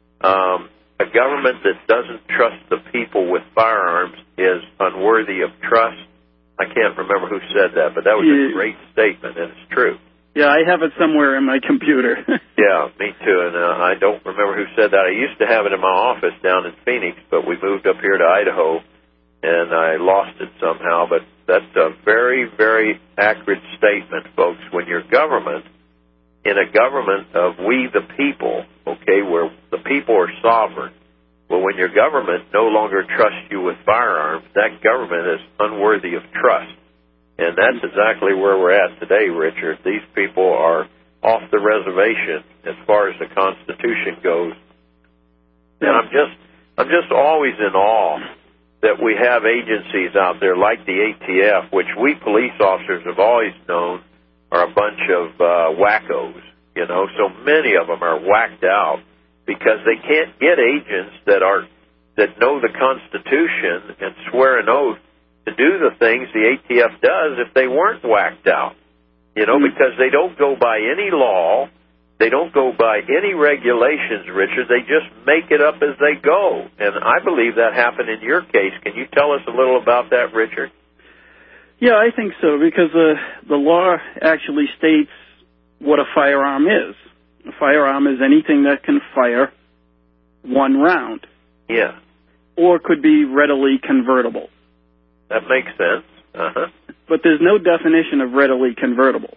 a government that doesn't trust the people with firearms is unworthy of trust? I can't remember who said that, but that was a great statement, and it's true. Yeah, I have it somewhere in my computer. Yeah, me too, and I don't remember who said that. I used to have it in my office down in Phoenix, but we moved up here to Idaho, and I lost it somehow. But that's a very, very accurate statement, folks. When your government, in a government of we the people, okay, where the people are sovereign, well, when your government no longer trusts you with firearms, that government is unworthy of trust. And that's exactly where we're at today, Richard. These people are off the reservation as far as the Constitution goes. And I'm just always in awe that we have agencies out there like the ATF, which we police officers have always known are a bunch of wackos, so many of them are whacked out because they can't get agents that know the Constitution and swear an oath to do the things the ATF does if they weren't whacked out, because they don't go by any law, they don't go by any regulations, Richard. They just make it up as they go. And I believe that happened in your case. Can you tell us a little about that, Richard? Yeah, I think so, because the law actually states what a firearm is. A firearm is anything that can fire 1 round. Yeah. Or could be readily convertible. That makes sense. Uh-huh. But there's no definition of readily convertible.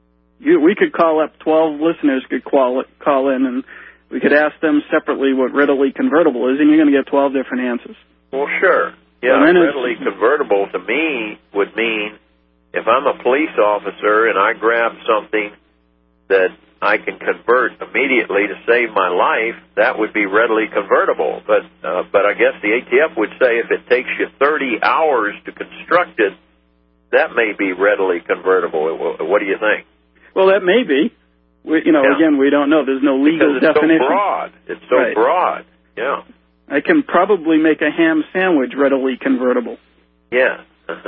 We could call up 12 listeners could call in, and we could ask them separately what readily convertible is, and you're going to get 12 different answers. Well, sure. Yeah, readily convertible to me would mean if I'm a police officer and I grab something that I can convert immediately to save my life, that would be readily convertible. But I guess the ATF would say if it takes you 30 hours to construct it, that may be readily convertible. What do you think? Well, that may be. Again, we don't know. There's no legal definition. It's so broad. It's so broad. Yeah. I can probably make a ham sandwich readily convertible. Yeah.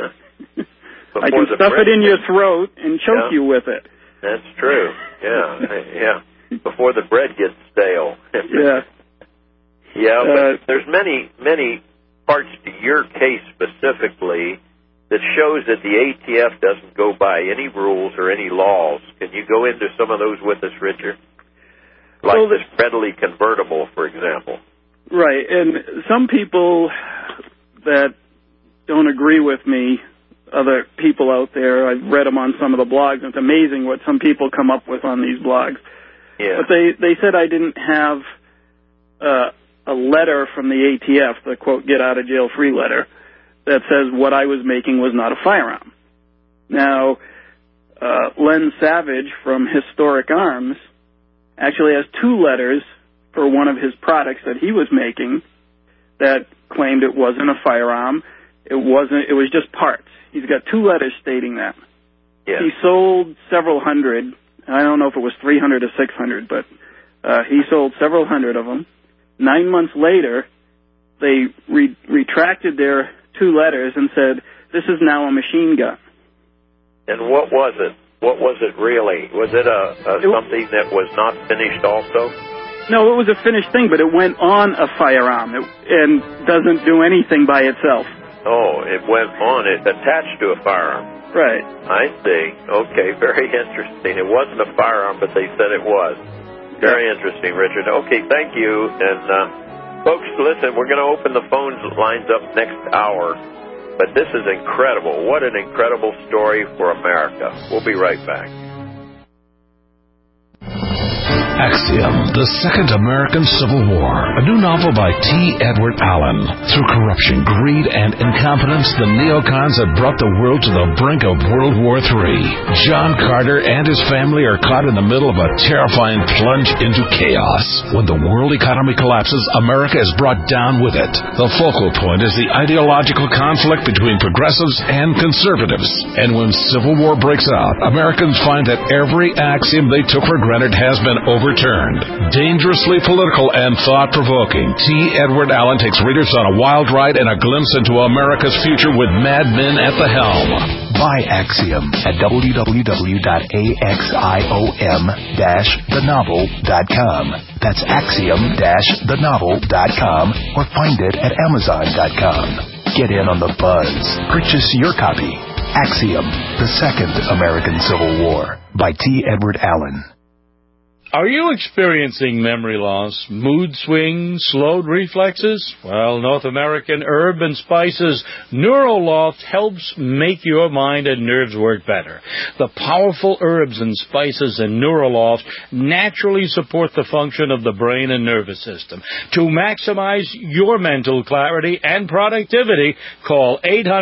I can stuff it in your throat and choke you with it. That's true. Yeah. Before the bread gets stale. Yeah. Yeah, but there's many parts to your case specifically that shows that the ATF doesn't go by any rules or any laws. Can you go into some of those with us, Richard? Like this readily convertible, for example. Right, and some people that don't agree with me, other people out there, I've read them on some of the blogs, and it's amazing what some people come up with on these blogs. But they said I didn't have a letter from the ATF, the quote get out of jail free letter, that says what I was making was not a firearm. Now, Len Savage from Historic Arms actually has 2 letters for one of his products that he was making that claimed it wasn't a firearm. It was just parts. He's got 2 letters stating that. Yes. He sold several hundred. I don't know if it was 300 or 600, but he sold several hundred of them. 9 months later, they retracted their 2 letters and said, this is now a machine gun. And what was it? What was it really? Was it something that was not finished also? No, it was a finished thing, but it went on a firearm and doesn't do anything by itself. Oh, it went on. It attached to a firearm. Right. I see. Okay, very interesting. It wasn't a firearm, but they said it was. Very interesting, Richard. Okay, thank you. And, folks, listen, we're going to open the phone lines up next hour. But this is incredible. What an incredible story for America. We'll be right back. Axiom, The Second American Civil War, a new novel by T. Edward Allen. Through corruption, greed, and incompetence, the neocons have brought the world to the brink of World War III. John Carter and his family are caught in the middle of a terrifying plunge into chaos. When the world economy collapses, America is brought down with it. The focal point is the ideological conflict between progressives and conservatives. And when civil war breaks out, Americans find that every axiom they took for granted has been overturned. Dangerously political and thought-provoking, T. Edward Allen takes readers on a wild ride and a glimpse into America's future with mad men at the helm. Buy Axiom at www.axiom-thenovel.com. That's axiom-thenovel.com or find it at amazon.com. Get in on the buzz. Purchase your copy. Axiom, The Second American Civil War by T. Edward Allen. Are you experiencing memory loss, mood swings, slowed reflexes? Well, North American Herb and Spices Neuroloft helps make your mind and nerves work better. The powerful herbs and spices in Neuroloft naturally support the function of the brain and nervous system. To maximize your mental clarity and productivity, call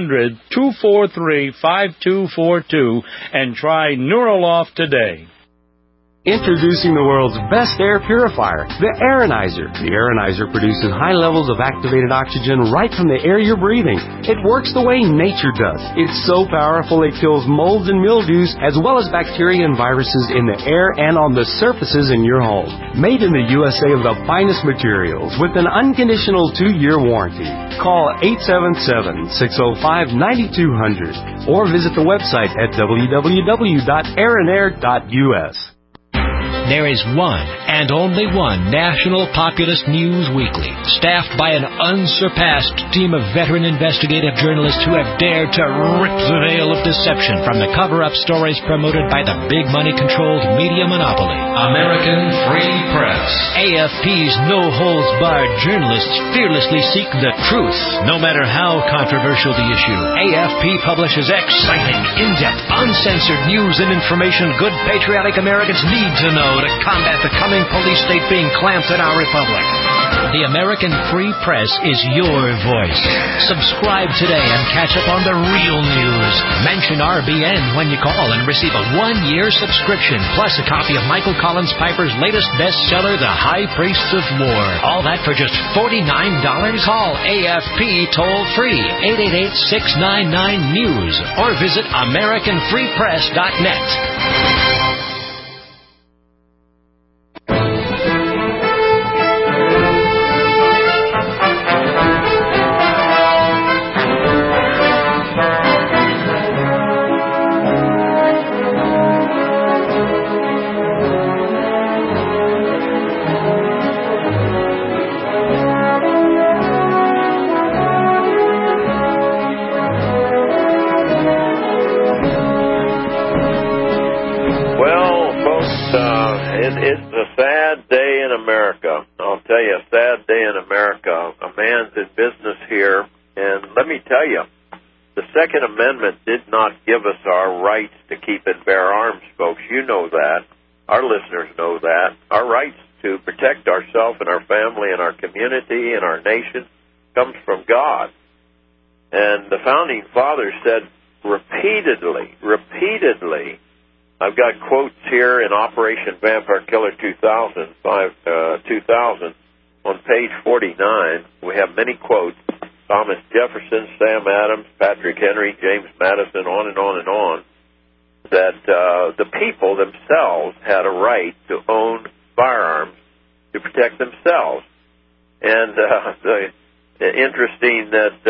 800-243-5242 and try Neuroloft today. Introducing the world's best air purifier, the Aironizer. The Aironizer produces high levels of activated oxygen right from the air you're breathing. It works the way nature does. It's so powerful it kills molds and mildews as well as bacteria and viruses in the air and on the surfaces in your home. Made in the USA of the finest materials with an unconditional 2-year warranty. Call 877-605-9200 or visit the website at www.aeronair.us. There is one and only one National Populist News Weekly, staffed by an unsurpassed team of veteran investigative journalists who have dared to rip the veil of deception from the cover-up stories promoted by the big money-controlled media monopoly, American Free Press. AFP's no-holds-barred journalists fearlessly seek the truth, no matter how controversial the issue. AFP publishes exciting, in-depth, uncensored news and information good patriotic Americans need to know to combat the coming police state being clamped in our republic. The American Free Press is your voice. Subscribe today and catch up on the real news. Mention RBN when you call and receive a 1-year subscription, plus a copy of Michael Collins Piper's latest bestseller, The High Priests of War. All that for just $49. Call AFP toll-free, 888-699-NEWS, or visit AmericanFreePress.net. It's a sad day in America. I'll tell you, a sad day in America. A man's in business here, and let me tell you, the Second Amendment did not give us our rights to keep and bear arms, folks. You know that. our listeners know that. Our rights to protect ourselves and our family and our community and our nation comes from God. And the Founding Fathers said repeatedly, I've got quotes here in Operation Vampire Killer 2000, on page 49. We have many quotes. Thomas Jefferson, Sam Adams, Patrick Henry, James Madison, on and on and on, that the people themselves had a right to own firearms to protect themselves. And interesting that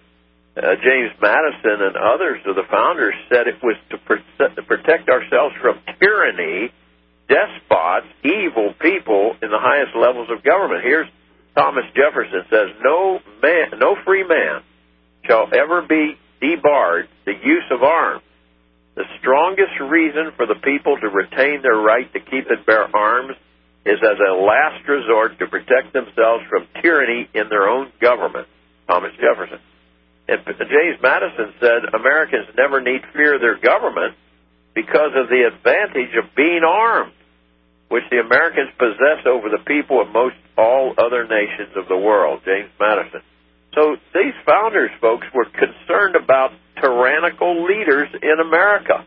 James Madison and others of the founders said it was to protect ourselves from tyranny, despots, evil people in the highest levels of government. Here's Thomas Jefferson says, no free man shall ever be debarred the use of arms. The strongest reason for the people to retain their right to keep and bear arms is as a last resort to protect themselves from tyranny in their own government. Thomas Jefferson. And James Madison said Americans never need fear their government because of the advantage of being armed, which the Americans possess over the people of most all other nations of the world. James Madison. So these founders, folks, were concerned about tyrannical leaders in America.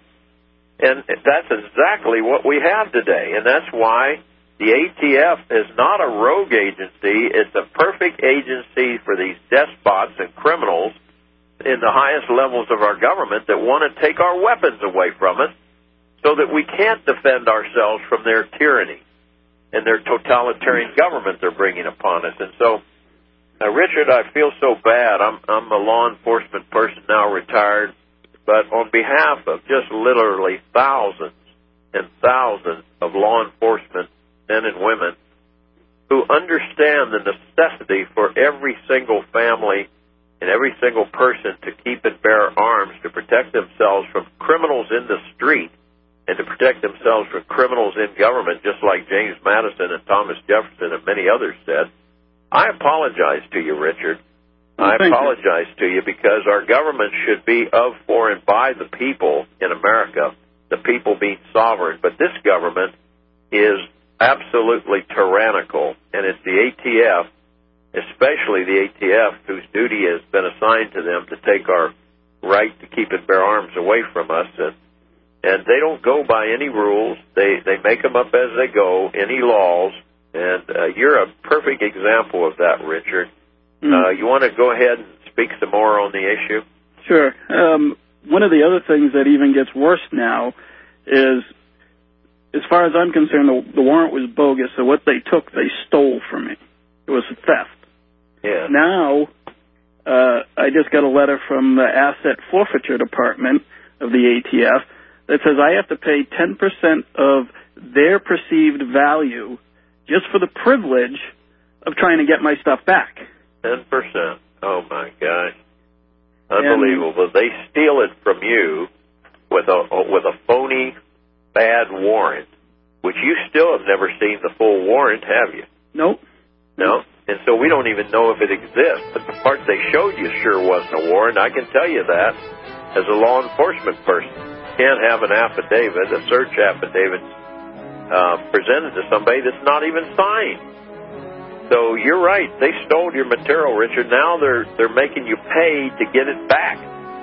And that's exactly what we have today. And that's why the ATF is not a rogue agency. It's a perfect agency for these despots and criminals in the highest levels of our government that want to take our weapons away from us so that we can't defend ourselves from their tyranny and their totalitarian government they're bringing upon us. And so, Richard, I feel so bad. I'm a law enforcement person now, retired, but on behalf of just literally thousands and thousands of law enforcement men and women who understand the necessity for every single family and every single person to keep and bear arms to protect themselves from criminals in the street and to protect themselves from criminals in government, just like James Madison and Thomas Jefferson and many others said. I apologize to you, Richard. I apologize to you because our government should be of, for, and by the people in America, the people being sovereign. But this government is absolutely tyrannical, and it's the ATF, especially the ATF, whose duty has been assigned to them to take our right to keep and bear arms away from us. And they don't go by any rules. They make them up as they go, any laws. And you're a perfect example of that, Richard. You want to go ahead and speak some more on the issue? Sure. One of the other things that even gets worse now is, as far as I'm concerned, the warrant was bogus, so what they took, they stole from me. It was theft. Yeah. Now, I just got a letter from the Asset Forfeiture Department of the ATF that says I have to pay 10% of their perceived value just for the privilege of trying to get my stuff back. 10%. Oh, my gosh. Unbelievable. They steal it from you with a phony, bad warrant, which you still have never seen the full warrant, have you? Nope. No? And so we don't even know if it exists. But the part they showed you sure wasn't a warrant. I can tell you that as a law enforcement person. You can't have an affidavit, a search affidavit, presented to somebody that's not even signed. So you're right. They stole your material, Richard. Now they're making you pay to get it back.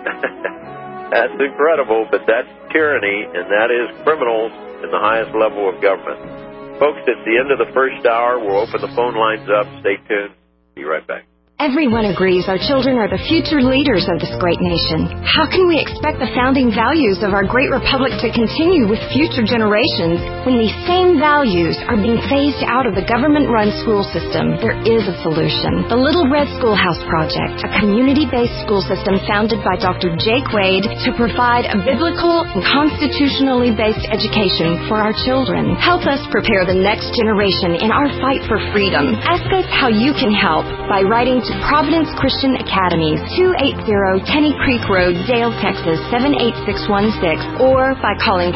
That's incredible, but that's tyranny, and that is criminals in the highest level of government. Folks, it's the end of the first hour. We'll open the phone lines up. Stay tuned. Be right back. Everyone agrees our children are the future leaders of this great nation. How can we expect the founding values of our great republic to continue with future generations when these same values are being phased out of the government-run school system? There is a solution. The Little Red Schoolhouse Project, a community-based school system founded by Dr. Jake Wade to provide a biblical and constitutionally based education for our children. Help us prepare the next generation in our fight for freedom. Ask us how you can help by writing to Providence Christian Academies, 280 Tenny Creek Road, Dale, Texas, 78616, or by calling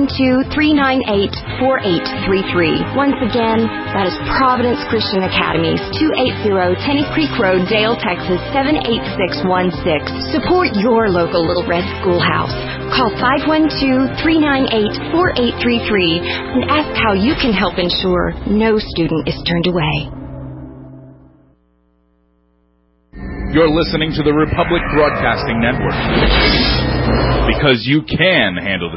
512-398-4833. Once again, that is Providence Christian Academies, 280 Tenny Creek Road, Dale, Texas, 78616. Support your local Little Red Schoolhouse. Call 512-398-4833 and ask how you can help ensure no student is turned away. You're listening to the Republic Broadcasting Network. Because you can handle the